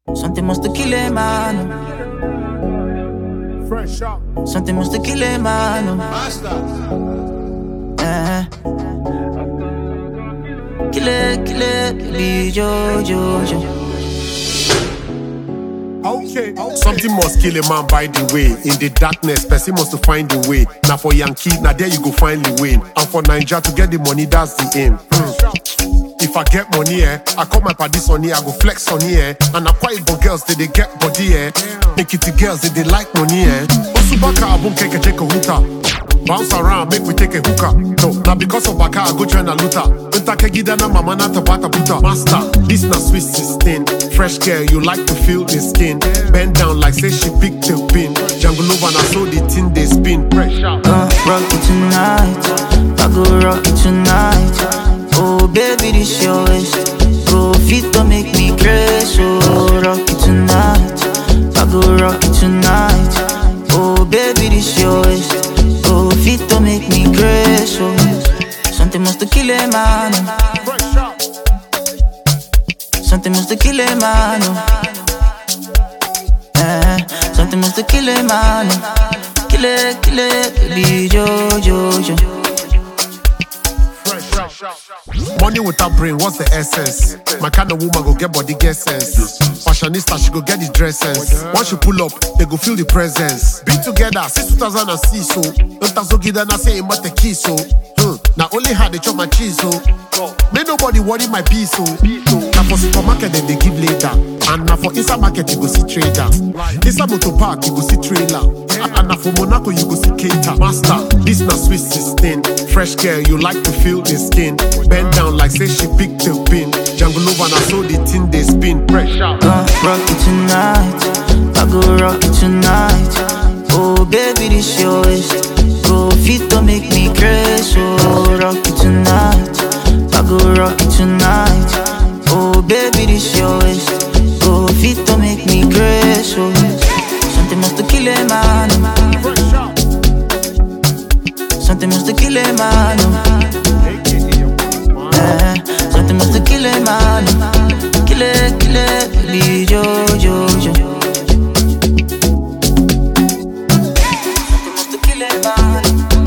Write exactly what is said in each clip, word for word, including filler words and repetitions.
Something must have killed a man. Fresh up. Something must have killed a man. Master. Uh-huh. Kill it, kill it, be yo, yo, yo. Okay, okay. Something must kill a man by the way. In the darkness, person must to find the way. Now for Yankee, now there you go finally win. And for Nigeria to get the money, that's the aim. Hmm. If I get money, eh, I call my paddies on here, I go flex on here. And I quite but girls, they, they get body, eh. Make it to girls, they, they like money, eh. Osubaka, I won't take a check a hooter. Bounce around, make we take a hookah. No, now because of Baka, I go join a looter. Untake gidana mama na tabata buta. Master, this na Swiss sixteen. Fresh girl, you like to feel the skin. Bend down like say she picked the pin. Jungle over na so the thing they spin. Fresh out. Uh, rock it tonight. I go rock it tonight. Oh baby, this your waist. Go fit to make me crazy. Oh, rock it tonight. I go rock it tonight. Oh baby, this your waist. Go fit to make me crazy. Something must have killed a man. Fresh out. Something must have killed a man. Eh, something must have killed a man. Kill it, kill it, baby, yo, yo, yo. Money without brain, what's the essence? My kind of woman go get body, get sense. Fashionista, she go get the dress sense. Once you pull up, they go feel the presence. Be together since two thousand six, so don't so give them say I'm the key, so huh. Now only had they chop my cheese, so may nobody worry my peace, so now for supermarket then they give later, and now for inside market you go see trader. Inside motor park you go see trailer, and now for Monaco you go see cater. Master, this na Swiss sixteen. Fresh girl, you like to feel the skin. Bend down like say she picked the pin. Jungle over now so the thing they spin. Fresh out. Uh, rock it tonight. I go rock it tonight. Oh baby, this your waist. Go fit to make me crazy. Oh, rock it tonight. I go rock it tonight. Oh baby, this your waist. Go fit to make me crazy. Something must have killed a man. Fresh out. Something must have killed a man. Eh, something must have killed a man. Kill it, kill it, baby, yo, yo, yo. Something must have killed a man.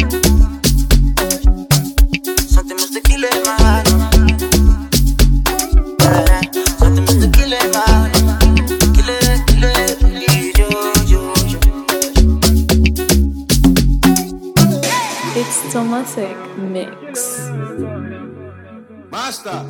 Something must have killed a man. Eh, something must have killed a man. Kill it, kill it, baby, yo, yo, yo. It's Tomatic Mix. Master.